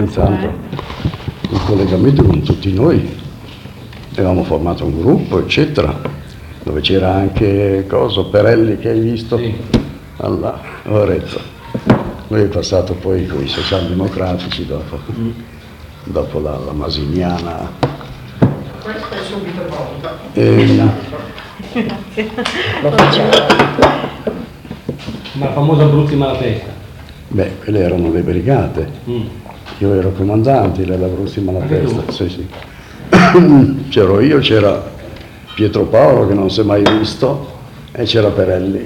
senz'altro in collegamento con tutti noi. Avevamo formato un gruppo, eccetera, dove c'era anche Perelli che hai visto alla Lorenzo. Lui è passato poi con i socialdemocratici dopo la Masiniana. Questo è subito Lo facciamo. Ma la famosa Abruzzi Malatesta. Beh, quelle erano le brigate. Io ero comandante dell'Abruzzi Malatesta. Sì. C'ero io, c'era Pietro Paolo che non si è mai visto e c'era Perelli.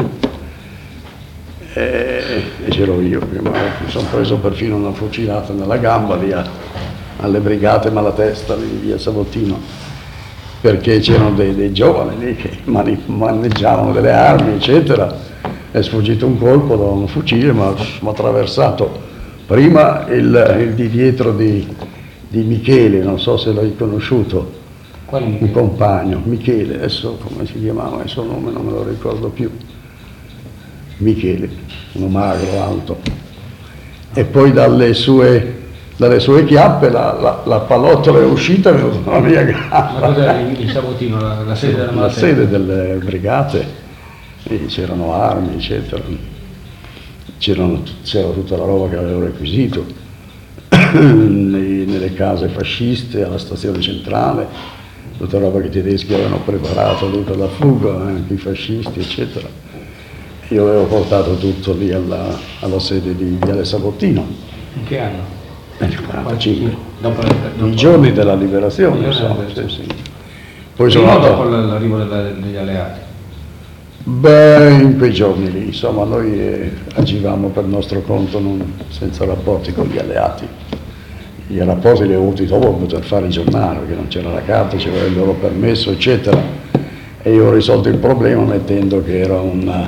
E c'ero io, che mi sono preso perfino una fucilata nella gamba lì alle brigate Malatesta lì in via Savottino, perché c'erano dei giovani lì che maneggiavano delle armi, eccetera. È sfuggito un colpo da un fucile, ma mi ha attraversato prima il di dietro di Michele, non so se l'hai conosciuto, un compagno, Michele, adesso come si chiamava, il suo nome non me lo ricordo più, Michele, uno magro, alto, e poi dalle sue chiappe la pallottola è uscita e è venuta la mia gamba. Ma cos'era il Savottino, la sede della Malatesta? La sede delle brigate, e c'erano armi, eccetera, c'era tutta la roba che avevo requisito. Nelle case fasciste, alla stazione centrale, tutta roba che i tedeschi avevano preparato lì per la fuga, anche i fascisti, eccetera. Io avevo portato tutto lì alla sede di Viale Savottino. In che anno? Nel 45, i giorni della liberazione, insomma. Sì. Poi sono dopo l'arrivo degli alleati? Beh, in quei giorni lì, insomma, noi agivamo per nostro conto, senza rapporti con gli alleati. I rapporti li ho avuti dopo per poter fare il giornale, perché non c'era la carta, c'era il loro permesso, eccetera. E io ho risolto il problema mettendo che era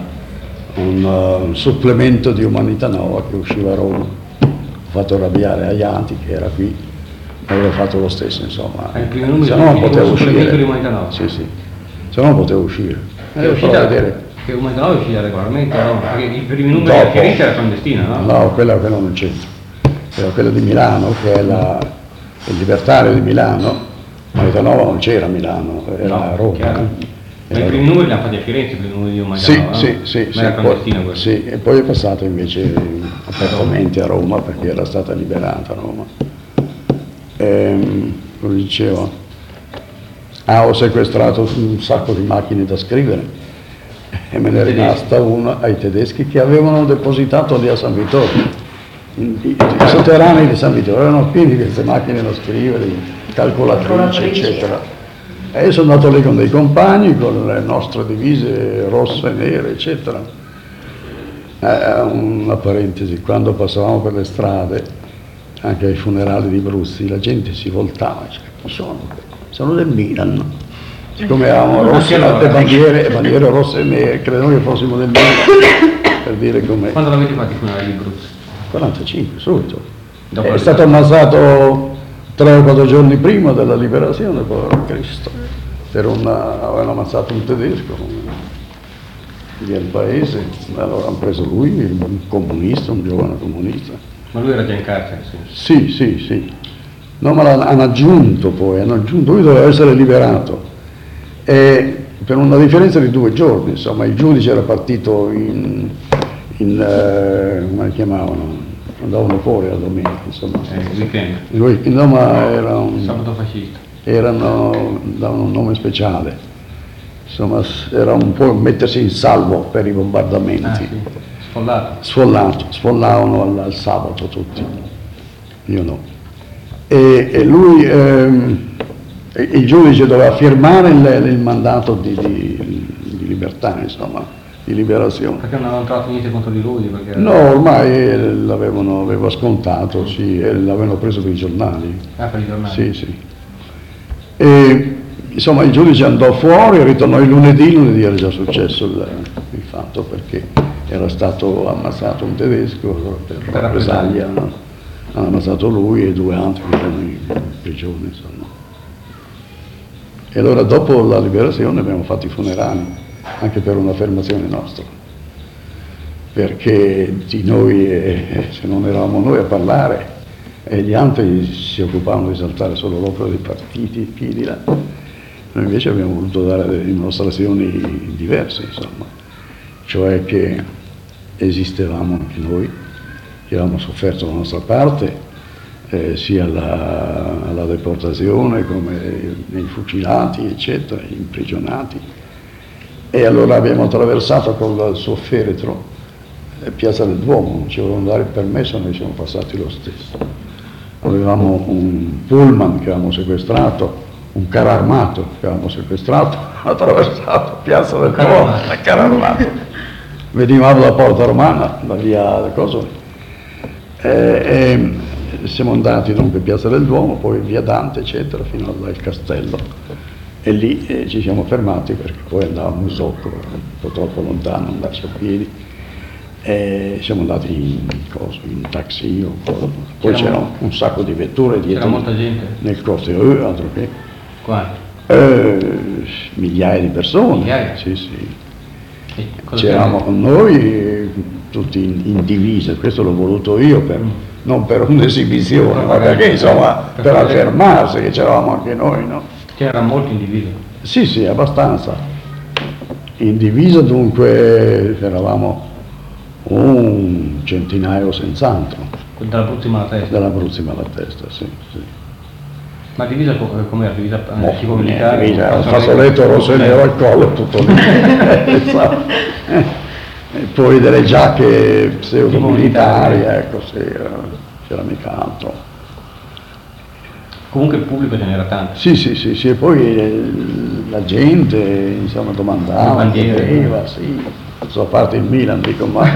un supplemento di Umanità Nova che usciva a Roma. Ho fatto arrabbiare Aianti, che era qui, e avevo fatto lo stesso, insomma. Se no non potevo uscire. Di Umanità Nova? Sì, se no non potevo uscire. Che Umanità Nova è uscita regolarmente, no? Perché i primi numeri a Firenze era clandestina, no? No, quella non c'entra. Era quella di Milano, che è il Libertario di Milano. Umanità Nova non c'era a Milano, era a Roma. Ma i primi numeri li hanno fatti a Firenze, i primi numeri di Umanità Nova, sì, ma era clandestina quella. Sì, e poi è passato invece apertamente a Roma, perché era stata liberata Roma. Come dicevo, ho sequestrato un sacco di macchine da scrivere e me ne è rimasta una ai tedeschi che avevano depositato lì a San Vittorio. I sotterranei di San Vittorio erano pieni di queste macchine da scrivere, calcolatrici, eccetera. E io sono andato lì con dei compagni, con le nostre divise rosse e nere, eccetera. Una parentesi, quando passavamo per le strade, anche ai funerali di Bruzzi, la gente si voltava, cioè, chi sono? Sono del Milan. Siccome avevamo bandiere rosse e nere, credevano che fossimo del Milan, per dire com'è. Quando l'avete fatto i funerali di Bruzzi? 45, subito. È stato ammazzato 3 o 4 giorni prima della liberazione, povero Cristo. Avevano ammazzato un tedesco lì al paese, allora hanno preso lui, un comunista, un giovane comunista. Ma lui era già in carcere? Sì. No, ma hanno aggiunto, lui doveva essere liberato. E per una differenza di 2 giorni, insomma, il giudice era partito in come li chiamavano? Andavano fuori la domenica, insomma. Il weekend? No, ma era sabato fascista. Davano un nome speciale. Insomma, era un po' mettersi in salvo per i bombardamenti. Sfollavano al sabato tutti. Io no. E lui, il giudice doveva firmare il mandato di libertà, insomma, di liberazione. Perché non avevano trovato niente contro di lui? No, ormai l'aveva scontato, sì, e l'avevano preso per i giornali. Per i giornali? Sì. E insomma il giudice andò fuori e ritornò il lunedì era già successo il fatto, perché era stato ammazzato un tedesco per rappresaglia, hanno ammazzato lui e 2 altri che erano in prigione, insomma. E allora dopo la liberazione abbiamo fatto i funerali, anche per un'affermazione nostra, perché di noi, se non eravamo noi a parlare, e gli altri si occupavano di esaltare solo l'opera dei partiti, piedi là. Noi invece abbiamo voluto dare delle dimostrazioni diverse, insomma, cioè che esistevamo anche noi, che avevamo sofferto la nostra parte, sia alla deportazione come nei fucilati, eccetera, imprigionati. E allora abbiamo attraversato con il suo feretro Piazza del Duomo, non ci volevano dare il permesso, noi siamo passati lo stesso. Avevamo un pullman che avevamo sequestrato, un carro armato che avevamo sequestrato, attraversato Piazza del Duomo, il carro armato. Venivamo da Porta Romana, da via del Coso, e siamo andati dunque a Piazza del Duomo, poi via Dante, eccetera, fino al castello. E lì ci siamo fermati perché poi andavamo in Zoccolo, un po' troppo lontano, andarci a piedi. E siamo andati in taxi, poi c'era un sacco di vetture dietro. C'era molta gente? Nel corteo, altro che. Quanti? Migliaia di persone. Migliaia? Sì, sì. C'eravamo con noi tutti in divisa, questo l'ho voluto io non per un'esibizione, ma perché insomma per affermarsi che c'eravamo anche noi, no? C'era molto in divisa? Sì, sì, abbastanza. In divisa dunque eravamo un centinaio senz'altro. Dall'Abruzzo alla testa? Dall'Abruzzo alla testa, sì, sì. Ma divisa com'era? Divisa tipo militare? militare? Un fazzoletto rosso e nero al collo, tutto lì. E poi delle giacche pseudo-militari, ecco, sì, c'era mica altro. Comunque il pubblico ce n'era tanto. Sì, sì, sì, sì, e poi la gente, insomma, domandava, chiedeva, sì, a parte il Milan, dico, ma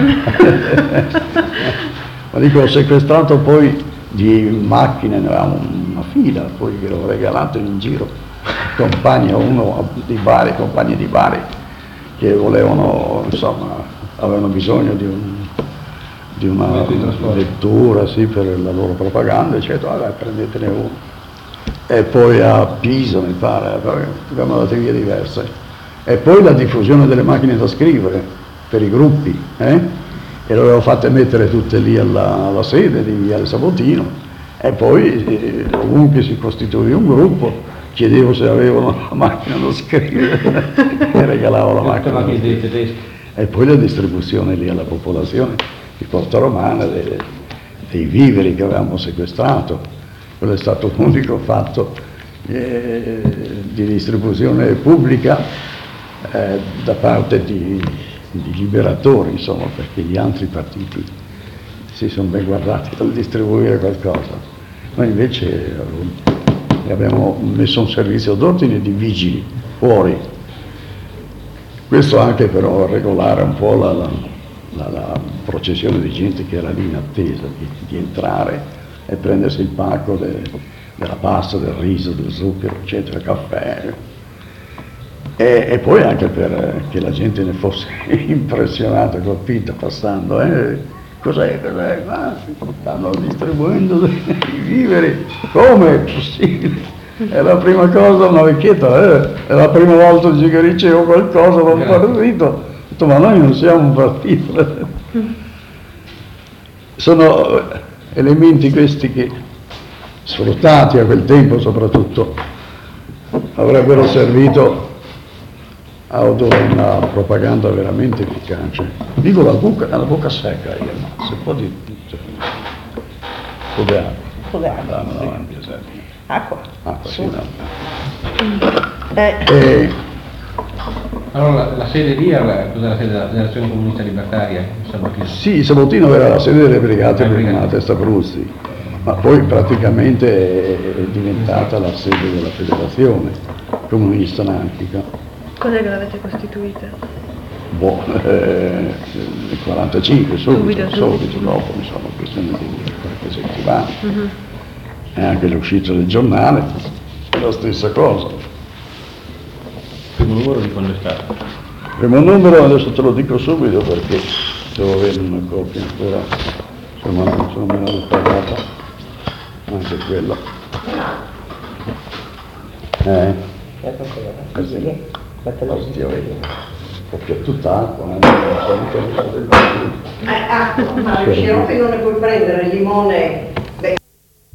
dico, ho sequestrato poi di macchine, ne avevamo una fila, poi che l'ho regalato in giro, compagni di Bari, che volevano, insomma, avevano bisogno di una lettura, sì, per la loro propaganda, eccetera, dai, prendetene uno. E poi a Pisa, mi pare, abbiamo dato vie diverse. E poi la diffusione delle macchine da scrivere per i gruppi, e le avevo fatte mettere tutte lì alla sede di Viale Sabotino, e poi ovunque si costituì un gruppo chiedevo se avevano la macchina da scrivere e regalavo la macchina da scrivere. E poi la distribuzione lì alla popolazione di Porta Romana dei viveri che avevamo sequestrato. Quello è stato l'unico fatto di distribuzione pubblica da parte di liberatori, insomma, perché gli altri partiti si sono ben guardati dal distribuire qualcosa. Noi invece abbiamo messo un servizio d'ordine di vigili fuori. Questo anche però a regolare un po' la processione di gente che era lì in attesa di entrare e prendersi il pacco della pasta, del riso, del zucchero, eccetera, caffè. E poi anche perché la gente ne fosse impressionata, colpita, passando. Cos'è? Ma stanno distribuendo i viveri. Come è possibile? È la prima cosa, una vecchietta, è la prima volta che ricevo qualcosa da un partito. Ho detto, ma noi non siamo un partito. Sono elementi questi che, sfruttati a quel tempo soprattutto, avrebbero servito a una propaganda veramente efficace. Dico la bocca secca, se può dire, un po' di acqua. Un po' di acqua. Andiamo davanti, Acqua? Acqua, sì, no. Allora la sede lì era la sede dell'Azione Comunista Libertaria, Sabotino? Sì, Sabotino era la sede delle brigate prima Testa Abruzzi, ma poi praticamente è diventata la sede della Federazione Comunista Anarchica. Cos'è che l'avete costituita? Nel 45, subito dopo, insomma, questione di qualche settimana. E anche l'uscita del giornale è la stessa cosa. Il primo numero di quando è stato? Il primo numero adesso te lo dico subito perché devo avere una copia ancora, insomma non sono meno pagata, anche quello. Ostia, vedi, copia tutt'acqua, ma il xerofe non ne puoi prendere, il limone.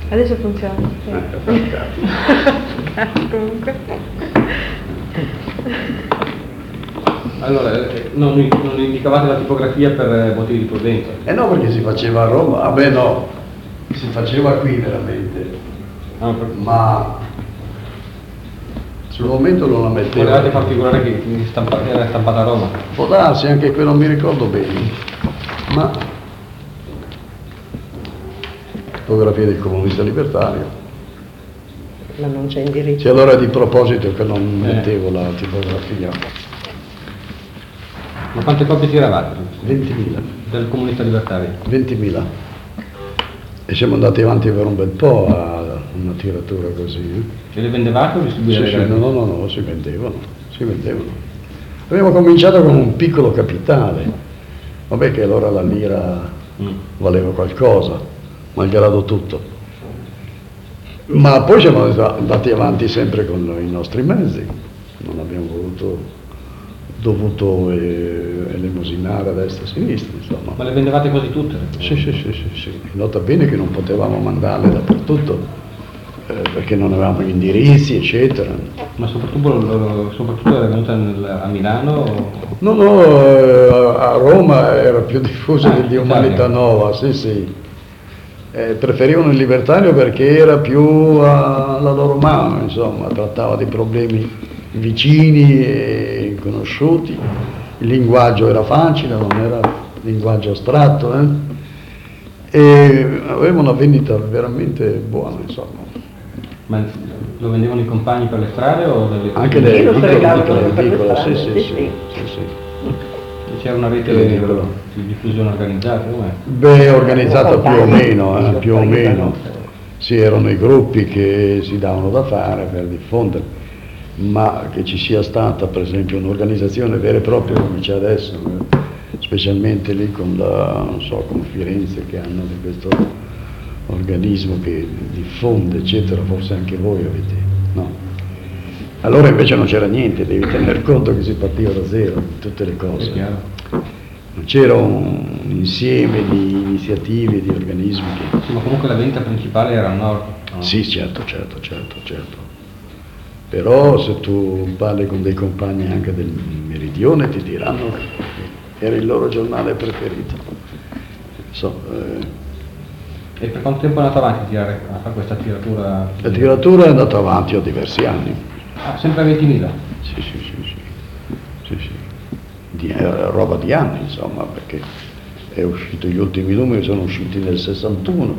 Adesso funziona. Comunque. Allora, non indicavate la tipografia per motivi di prudenza? No, perché si faceva a Roma, vabbè no, si faceva qui veramente, ma sul momento non la mettevo. Volevate far figurare che era stampata a Roma? Può darsi, anche qui non mi ricordo bene, ma fotografia del comunista libertario. Ma non c'è indirizzo. Sì, allora di proposito che non mettevo la tipografia. Ma quante copie tiravate? 20.000. Del comunista libertario? 20.000. E siamo andati avanti per un bel po' a una tiratura così. E le vendevate o distribuivate? Sì, no, si vendevano. Abbiamo cominciato con un piccolo capitale, vabbè che allora la lira valeva qualcosa, malgrado tutto. Ma poi siamo andati avanti sempre con i nostri mezzi, non abbiamo dovuto elemosinare a destra e a sinistra, insomma. Ma le vendevate quasi tutte? Sì. Nota bene che non potevamo mandarle dappertutto, perché non avevamo gli indirizzi, eccetera. Ma soprattutto era venuta a Milano? No, a Roma era più diffuso di Umanità Nova, sì. Preferivano il libertario perché era più alla loro mano, insomma, trattava di problemi vicini e conosciuti, il linguaggio era facile, non era linguaggio astratto, e aveva una vendita veramente buona, insomma. Ma lo vendevano i compagni per le strade o delle... Anche le regavano per le edicole, strade, sì. C'era una rete di diffusione organizzata? Com'è? Beh, organizzata più o meno. Sì, erano i gruppi che si davano da fare per diffondere, ma che ci sia stata per esempio un'organizzazione vera e propria come c'è adesso, specialmente lì con con Firenze che hanno di questo organismo che diffonde, eccetera, forse anche voi avete, no? Allora invece non c'era niente, devi tener conto che si partiva da zero, tutte le cose. È chiaro. Non c'era un insieme di iniziative, di organismi che... Sì, ma comunque la vendita principale era al nord? No? Sì, certo. Però se tu parli con dei compagni anche del Meridione ti diranno che era il loro giornale preferito. E per quanto tempo è andato avanti a fare questa tiratura? La tiratura è andata avanti a diversi anni. Ah, sempre a 20.000? Sì. Roba di anni, insomma, perché è uscito, gli ultimi numeri sono usciti nel 61.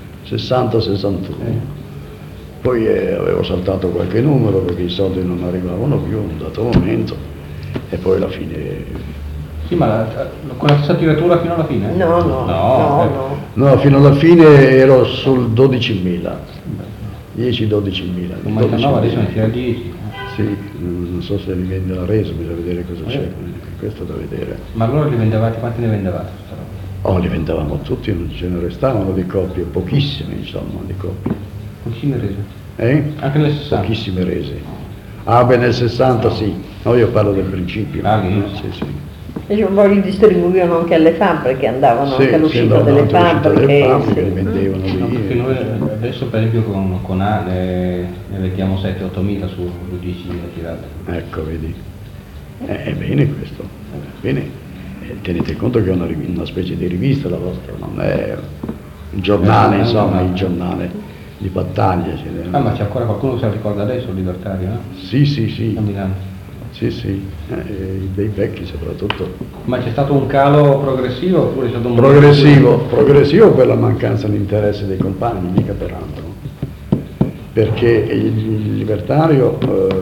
Poi avevo saltato qualche numero perché i soldi non arrivavano più a un dato momento e poi alla fine... Sì, ma con la stessa tiratura fino alla fine? No. Fino alla fine ero sul 12.000, 10-12.000. Come adesso ne tira 10. Sì, non so se li vende la Reso, bisogna vedere cosa c'è, questo da vedere. Ma allora li vendevate, quanti ne vendevate? Li vendevamo tutti, non ce ne restavano di copie, pochissime insomma di copie. Pochissime rese? Anche nel 60? Pochissime rese. Nel 60 sì, no, io parlo del principio. Sì. E poi li distribuivano anche alle fabbriche, andavano anche all'uscita delle fabbriche. Li vendevano lì. No, perché noi adesso per esempio con A ne vediamo 7-8.000 su 10.000 tirate. Ecco, vedi. È bene questo, bene. Tenete conto che è una specie di rivista la vostra, non è un giornale, insomma, il giornale di battaglia. Ma c'è ancora qualcuno che se la ricorda adesso, il libertario, no? Sì. A Milano. Sì, dei vecchi soprattutto. Ma c'è stato un calo progressivo oppure è stato un... Progressivo per la mancanza di interesse dei compagni, mica per altro. Perché il libertario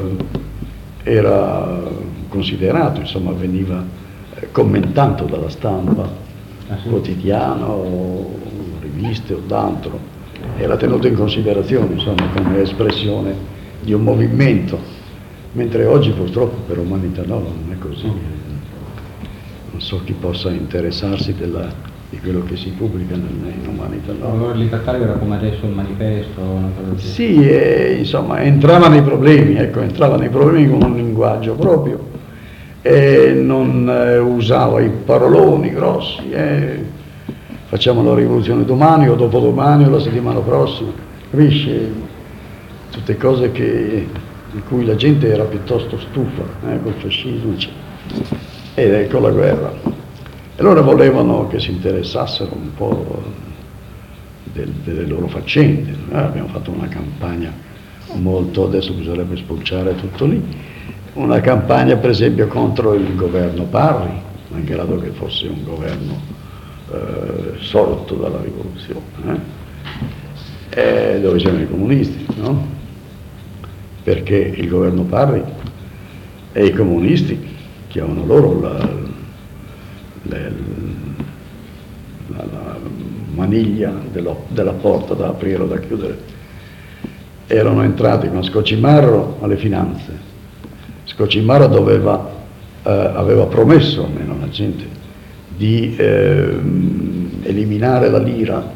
era considerato, insomma, veniva commentato dalla stampa, quotidiano, riviste o d'altro. Era tenuto in considerazione, insomma, come espressione di un movimento. Mentre oggi purtroppo per Umanità Nova non è così. Non so chi possa interessarsi di quello che si pubblica in Umanità Nova. Allora il libertario era come adesso il manifesto? Sì, insomma entrava nei problemi con un linguaggio proprio e non usava i paroloni grossi. Facciamo la rivoluzione domani o dopodomani o la settimana prossima. capisci? Tutte cose di cui la gente era piuttosto stufa, col fascismo, ed ecco la guerra. E allora volevano che si interessassero un po' delle loro faccende. Abbiamo fatto una campagna molto, adesso bisognerebbe spulciare tutto lì, una campagna per esempio contro il governo Parri, malgrado che fosse un governo sorto dalla rivoluzione, dove c'erano i comunisti, no? Perché il governo Parri e i comunisti chiamano loro la maniglia della porta da aprire o da chiudere. Erano entrati con Scocimarro alle finanze. Scocimarro aveva promesso, almeno la gente, di eliminare la lira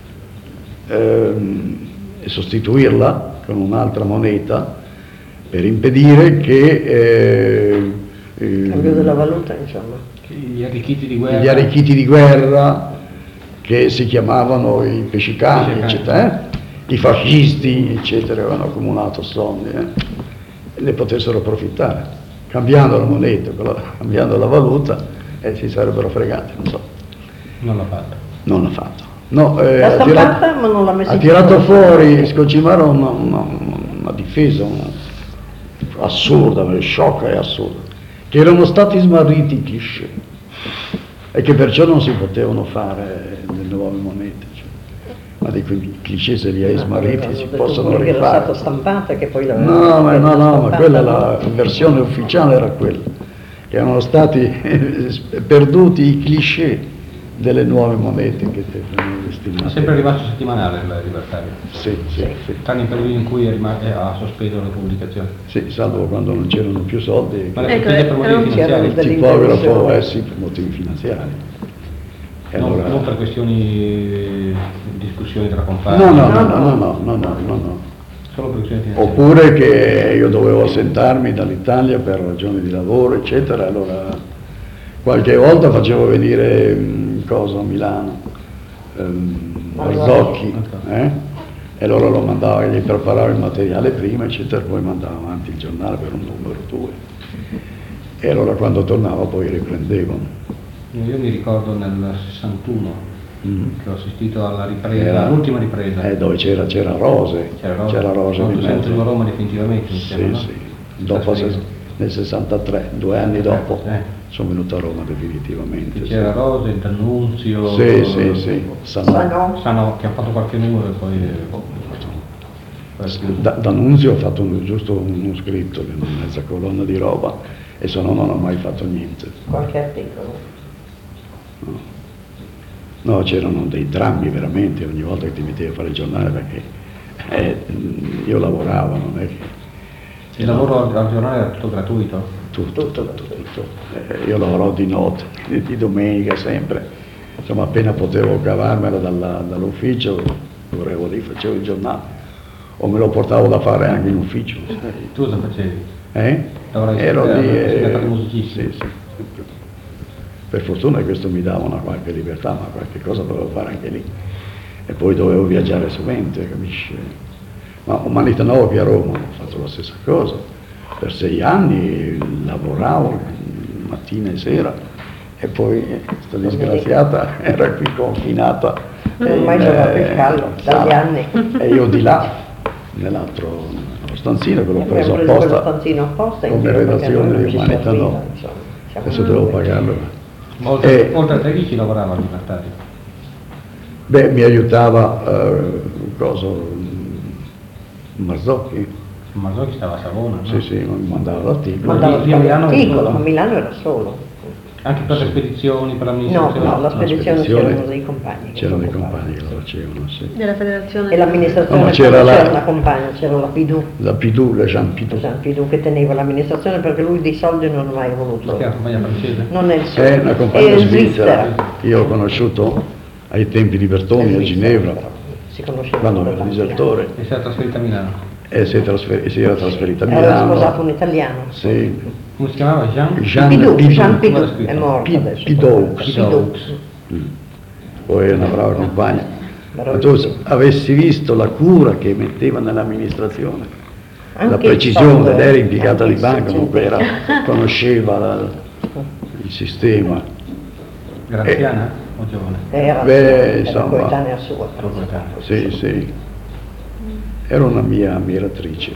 e sostituirla con un'altra moneta per impedire che cambio della valuta, insomma. Gli arricchiti di guerra che si chiamavano i pescicani, eccetera, i fascisti, eccetera, avevano accumulato soldi e ne potessero approfittare, cambiando la moneta, cambiando la valuta, e si sarebbero fregati, non so. Non l'ha fatto. Non l'ha fatto. No, l'ha stampata, ma non l'ha messa in ha tirato fuori Scocimaro una difesa assurda, sciocca e assurda, che erano stati smarriti i cliché e che perciò non si potevano fare le nuove monete, ma di quei cliché se li hai smarriti si possono rifare. Che era stata stampata, che poi ma quella, la versione ufficiale era quella, che erano stati perduti i cliché delle nuove monete che venivano destinate. È sempre rimasto settimanale il Libertario? Sì. Tranne il periodo in cui ha sospeso le pubblicazioni? Sì, salvo quando non c'erano più soldi. Ma per motivi finanziari? Il tipografo, sì, per motivi finanziari. Non per questioni, discussioni tra compagni? No. Solo per questioni finanziarie? Oppure che io dovevo assentarmi dall'Italia per ragioni di lavoro, eccetera, allora qualche volta facevo venire a Milano, Marzocchi, e allora lo mandavo, gli preparavo il materiale prima, eccetera, poi mandavo avanti il giornale per un numero 2. E allora quando tornavo poi riprendevo. Io mi ricordo nel 61 che ho assistito alla ripresa, l'ultima ripresa. Dove c'era Rose. C'era Rose di mezzo. A Roma definitivamente. Sì. Dopo, nel 63, 2 anni dopo, sono venuto a Roma definitivamente. C'era Rose, D'Annunzio. Sì. Sanò, che ha fatto qualche numero e poi. D'Annunzio ha fatto giusto uno scritto, una mezza colonna di roba, e se no non ha mai fatto niente. Qualche articolo? No, c'erano dei drammi veramente ogni volta che ti mettevi a fare il giornale, perché io lavoravo, non è che... Il lavoro al giornale era tutto gratuito? Tutto. Io lavoravo di notte, di domenica sempre, insomma appena potevo cavarmela dall'ufficio, correvo lì, facevo il giornale, o me lo portavo da fare anche in ufficio. Tu cosa facevi? Ero lì, musicisti? Sì. Per fortuna questo mi dava una qualche libertà, ma qualche cosa dovevo fare anche lì. E poi dovevo viaggiare sovente, capisci? Ma Umanità Nova qui a Roma ho fatto la stessa cosa. Per 6 anni lavoravo mattina e sera, e poi questa disgraziata era qui confinata. Non ho mai giocato il callo, dagli anni. E io di là, nello stanzino che l'ho preso apposta come redazione di Umanità Nova. Adesso devo pagarlo. Oltre a te chi ci lavorava al Libertario? Mi aiutava Marzocchi. Marzocchi stava a Savona, no? Sì, mi mandava l'articolo. A Milano era solo. Anche per le spedizioni, per l'amministrazione? No, la spedizione c'erano dei compagni. C'erano dei compagni che lo facevano, sì. Della federazione? E l'amministrazione c'era una compagna, c'era la Pidou. La Jean Pidou che teneva l'amministrazione, perché lui dei soldi non ha mai voluto. Ma che è una compagnia francese? Non è il suo. È una compagnia svizzera. Io ho conosciuto ai tempi di Bertoni a Ginevra, si conosceva quando era disertore. E si era trasferita a Milano? E si era trasferita a Milano. Era sposato un italiano. Sì. Come si chiamava? Jean Pidou, è morto adesso. Pidou. Poi è una brava compagna. Ma tu avessi visto la cura che metteva nell'amministrazione, Anche la precisione, lei era impiegata di banca, comunque conosceva il sistema. Era anziana o giovane? Era Insomma, coetanea sua. Sì, sì. Era una mia ammiratrice.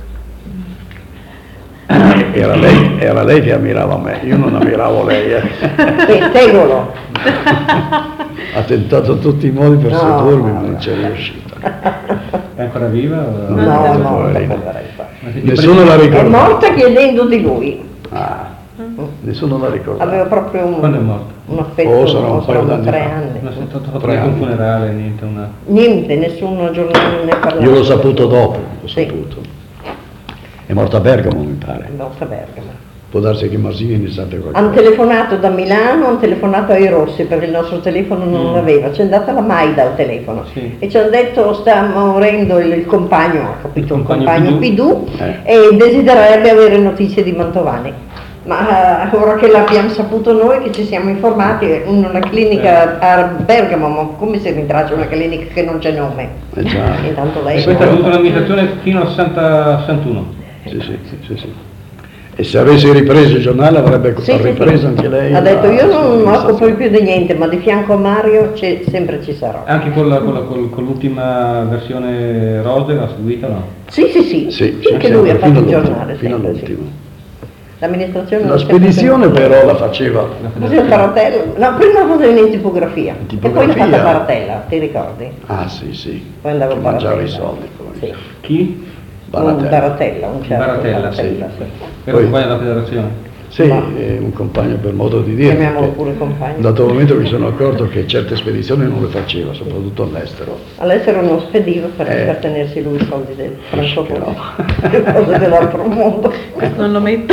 Era lei che ammirava me, io non ammiravo lei. Tegolo. Ha tentato in tutti i modi per sedurmi, ma non c'è riuscita. È ancora viva? O... No, Nessuno la è ricorda. morta chiedendo di lui. Nessuno la ricorda. Aveva proprio Quando è morta? un affetto, sarà un paio d'anni 3 fa. anni. Non è stato fatto 3 neanche un anni. funerale, niente, una... Niente, nessun giornale ne parlava. Io l'ho saputo dopo, Sì. È morta a Bergamo, mi pare. È morta a Bergamo. Può darsi che Masini ne sappia Hanno qualcosa. telefonato da Milano, hanno telefonato ai Rossi perché il nostro telefono non l'aveva, c'è andata la Maida al telefono e ci hanno detto sta morendo il compagno, ha capito, un compagno Pidù e desidererebbe avere notizie di Mantovani. Ma ora che l'abbiamo saputo noi, che ci siamo informati, in una clinica a Bergamo, ma come si rintraccia una clinica che non c'è nome? Già. Intanto lei... E questa ha avuto un'amministrazione fino al 61. Sì. E se avesse ripreso il giornale avrebbe ripreso anche lei. Ha detto io non mi occupo più di niente, ma di fianco a Mario sempre ci sarò. Anche con l'ultima versione Rose l'ha seguita, no? Sì, anche lui ha fatto il giornale. Fino sempre, all'ultimo. sì. L'amministrazione... La spedizione però la faceva. Così il Paratella? No, prima la facevo in tipografia. E poi l'ha fatta Tipografia. Paratella, ti ricordi? Ah sì. Poi andavo a Che mangiava Baratella. i soldi. Sì. Chi? Un Baratella, un certo Baratella, sì. sì. Per un compagno della federazione. Sì, è un compagno per modo di dire. Chiamiamolo perché pure compagno. Da un momento mi sono accorto che certe spedizioni non le faceva, soprattutto all'estero. All'estero non spediva per tenersi lui i soldi del francofono, no. le cose dell'altro mondo. Non lo metto.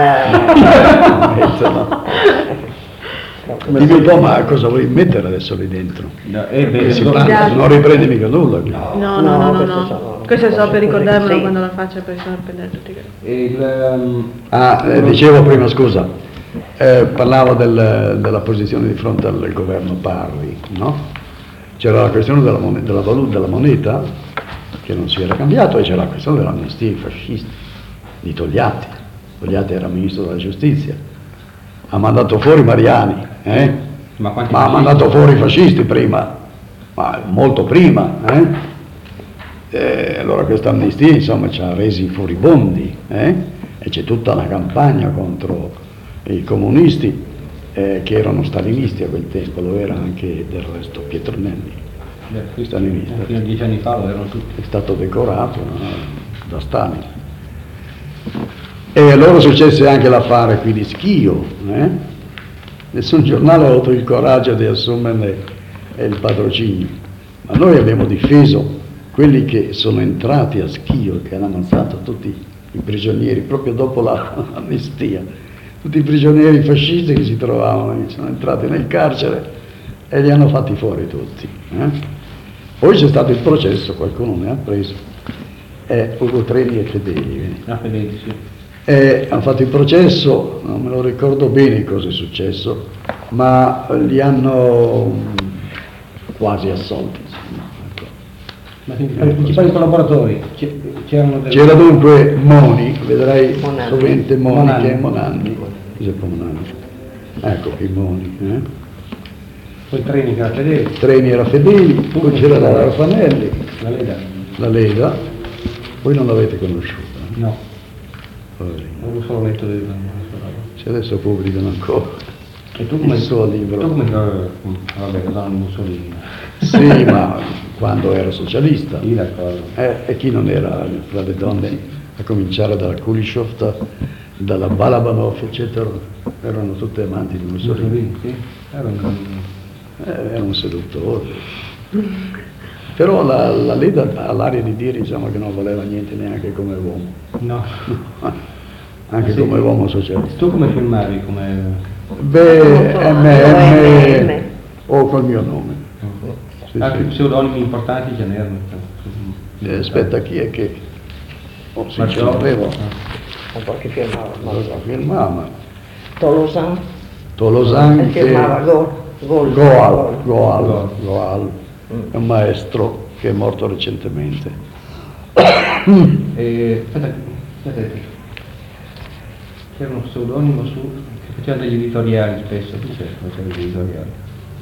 Dimmi un po', ma cosa vuoi mettere adesso lì dentro? Si parla, non riprendi mica nulla. No. Questo è solo per ricordarmelo sì. quando la faccio, perché sono per tutti. Dicevo prima, scusa, parlavo della posizione di fronte al governo Parri, no? C'era la questione della moneta, che non si era cambiato, e c'era la questione dell'amnistia ai fascisti, di Togliatti. Togliatti era ministro della giustizia, ha mandato fuori Mariani, Ma ha mandato fuori i fascisti prima, ma molto prima, allora questa amnistia insomma ci ha resi furibondi, e c'è tutta una campagna contro i comunisti che erano stalinisti a quel tempo, lo era anche del resto Pietronelli, stalinista. Fino a 10 anni fa lo erano tutti. È stato decorato, no, da Stalin. E allora successe anche l'affare qui di Schio, nessun giornale ha avuto il coraggio di assumerne il patrocinio, ma noi abbiamo difeso quelli che sono entrati a Schio, che hanno ammazzato tutti i prigionieri proprio dopo l'amnistia, tutti i prigionieri fascisti che si trovavano, sono entrati nel carcere e li hanno fatti fuori tutti. Poi c'è stato il processo, qualcuno ne ha preso, Ugo Treni e Fedeli. Fedeli, sì. Hanno fatto il processo, non me lo ricordo bene cosa è successo, ma li hanno quasi assolti. Ma i principali collaboratori c'erano C'era dunque Moni, vedrai Monanni. sovente Moni che è Monanni. Giuseppe Monanni. Ecco qui Moni. Poi Treni che era Fedeli. Treni era Fedeli, poi c'era la Raffanelli, La Lega. la Leda, voi non l'avete conosciuta. No, Poverino. avevo solo letto del... Se adesso pubblicano ancora E tu come... il suo libro. Tu come... Vabbè, che danno Mussolini. Sì, ma quando era socialista. Sì, d'accordo. E chi non era fra le donne, a cominciare dalla Kulishov, dalla Balabanov, eccetera, erano tutte amanti di Mussolini. Mussolini, sì. Era un seduttore. Però la Leda ha l'aria di dire, diciamo, che non voleva niente neanche come uomo, No. anche Sì. come uomo socialista. Tu come firmavi? Come... Beh, M. o col mio nome. Sì, Anche sì. pseudonimi importanti ce n'erano. Aspetta, chi è che... Oh, sì, ce Marcello. l'avevo. Un po' che firmava. Allora firmava. Tolosan. Tolosan E firmava che... Goal. Goal. è un maestro che è morto recentemente. Aspetta, c'era uno pseudonimo che faceva degli editoriali spesso, chi c'era che faceva degli editoriali?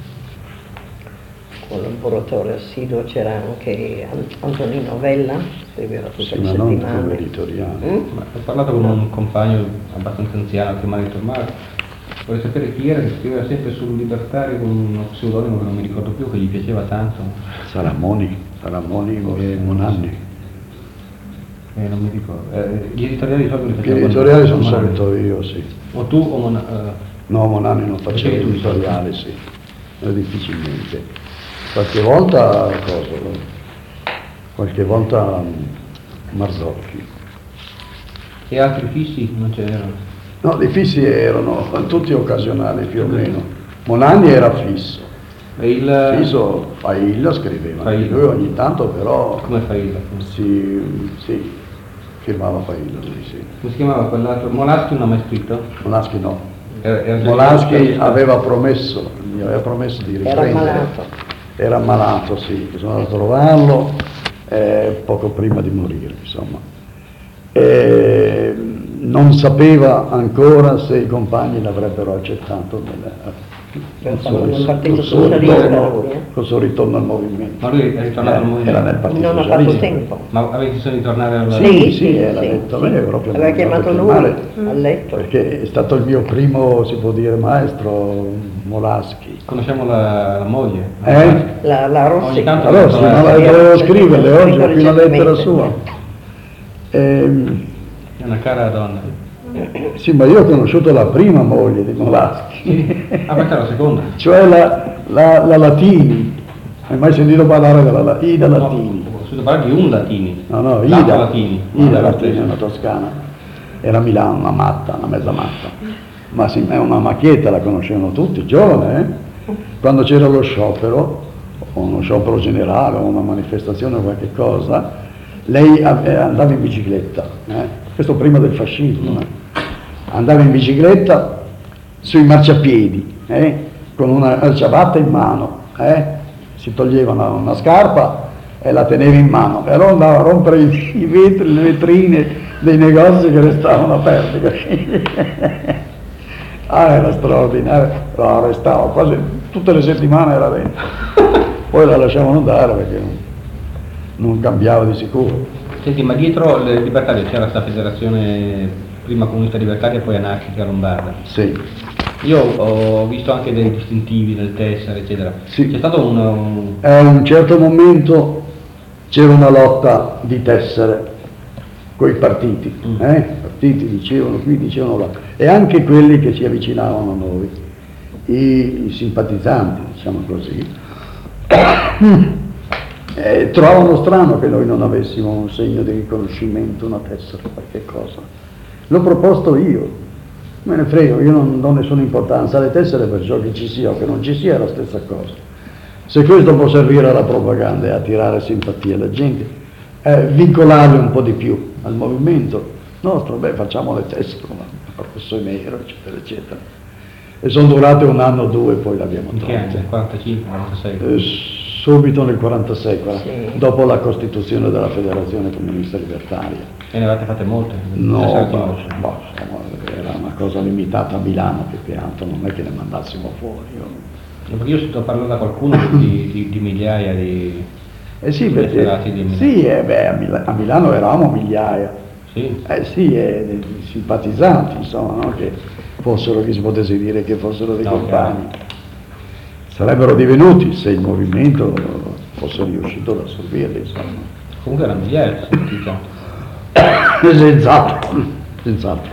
Collaboratore assiduo c'era anche Antonino Vella, scriveva tutte Sì, le ma non come settimane. editoriale. Ma ho parlato con un compagno abbastanza anziano che mi ha detto, ma vorrei sapere chi era che scriveva sempre sul Libertario con uno pseudonimo che non mi ricordo più, che gli piaceva tanto. Salamoni e Monanni. Non mi ricordo. Gli editoriali di solito li Gli facevo editoriali con sono Monanni. solito io, sì. O tu o No, Monanni non faceva Facevi tu, editoriali, sì. Difficilmente. Qualche volta Marzocchi. E altri fissi non ce n'erano? No, dei fissi erano tutti occasionali più o meno. Monanni era fisso. E il... Fisso, Failla scriveva, Failla. lui ogni tanto però Come Failla? sì, firmava Failla, lui sì. Come si chiamava quell'altro? Molaschi non ha mai scritto? Molaschi no. Era Molaschi mi già- aveva promesso di riprendere. Era ammalato, sì, sono andato a trovarlo poco prima di morire, insomma. Non sapeva ancora se i compagni l'avrebbero accettato nel Partito Socialista, lui, col suo ritorno al movimento. Ma lui è ritornato al movimento? Era nel Partito non ha Socialista. fatto tempo. Ma avevi bisogno di tornare al... Sì, era detto, sì. proprio Aveva chiamato lui chiamare, a letto. perché è stato il mio primo, si può dire, maestro, Molaschi. Conosciamo la moglie? La Rossi. Ogni tanto Allora, sì, ma dovevo scriverle oggi, ho qui una lettera recentemente. sua. È una cara donna. Sì, ma io ho conosciuto la prima moglie di Molaschi, Ah, questa è la seconda? cioè la Latini. Hai mai sentito parlare della Ida Latini? No, ho sentito parlare di un Latini. No, L'altro Ida Latini. Ida Latini, una toscana. Era a Milano, una matta, una mezza matta. Ma sì, è una macchietta, la conoscevano tutti, giovane, Quando c'era lo sciopero, o uno sciopero generale, o una manifestazione o qualche cosa, lei andava in bicicletta, questo prima del fascismo, andava in bicicletta sui marciapiedi, con una ciabatta in mano, si toglieva una scarpa e la teneva in mano, e allora andava a rompere i vetri, le vetrine dei negozi che restavano aperti. Era straordinario, la restava quasi tutte le settimane, era dentro, poi la lasciavano andare perché non cambiava di sicuro. Senti, ma dietro le libertarie c'era questa federazione prima comunista libertaria e poi anarchica lombarda? Sì. Io ho visto anche dei distintivi del tessere, eccetera. Sì. C'è stato A un certo momento c'era una lotta di tessere coi partiti, partiti dicevano qui, dicevano là, e anche quelli che si avvicinavano a noi, i simpatizzanti, diciamo così, trovavano strano che noi non avessimo un segno di riconoscimento, una tessera, qualche cosa. L'ho proposto io, me ne frego, io non do nessuna importanza alle tessere, perciò che ci sia o che non ci sia è la stessa cosa. Se questo può servire alla propaganda e attirare simpatia alla gente, vincolarli un po' di più al movimento nostro, facciamo le tessere, professore Nero, eccetera, eccetera. E sono durate un anno o due, poi l'abbiamo in che anno? tolte. 45, 46? Subito nel 46, Sì. dopo la costituzione della Federazione Comunista Libertaria. E ne avete fatte molte? No, Insomma, era una cosa limitata a Milano, più che altro, non è che ne mandassimo fuori. perché io sto parlando da qualcuno di migliaia di... Sì, perché federati di Milano. sì, a Milano eravamo migliaia. Sì. Sì, dei simpatizzanti, insomma, no? Che fossero, che si potesse dire che fossero dei No, compagni. Sarebbero divenuti se il movimento fosse riuscito ad assorbirli, insomma. Comunque erano migliaia, diciamo. Senz'altro, senz'altro.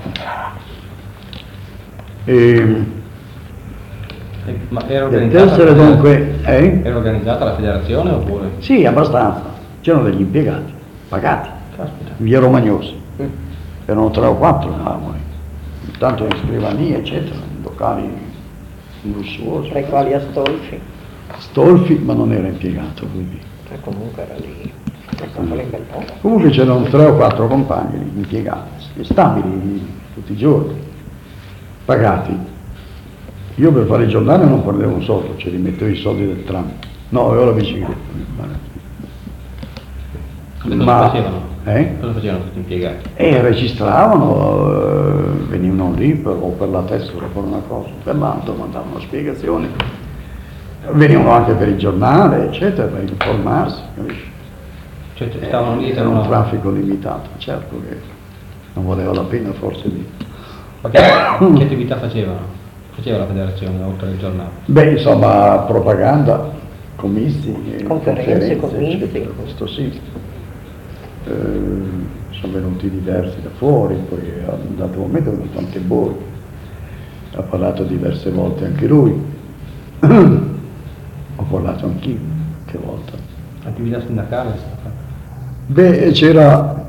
Ma era Le organizzata, tessere dunque, era organizzata la federazione oppure? Sì, abbastanza. C'erano degli impiegati, pagati, Caspita. via Romagnosi. Erano 3 o 4, eravamo lì. Intanto in scrivanie, eccetera, in locali lussuosi. Tra i quali Astolfi, Stolfi, ma non era impiegato lui. che comunque era lì, un bel po'. Comunque c'erano 3 o 4 compagni impiegati, stabili tutti i giorni, pagati. Io per fare il giornale non prendevo un soldo, ci rimettevo i soldi del tram. No, avevo la bicicletta. Cosa facevano? Cosa facevano questi impiegati? Registravano, venivano lì per la tessera, per una cosa, per l'altro, mandavano spiegazioni. Venivano anche per il giornale, eccetera, per informarsi, capisci? Cioè stavano lì, era un traffico limitato, certo che non valeva la pena forse di... Ma che attività facevano? Faceva la federazione oltre il giornale? Beh, insomma, propaganda, comizi, conferenze, comizi. eccetera, questo sì. Sono venuti diversi da fuori, poi a un dato momento è venuto anche Bori, ha parlato diverse volte anche lui, ho parlato anch'io, che volta. Attività sindacale è stata fatta? Beh, c'era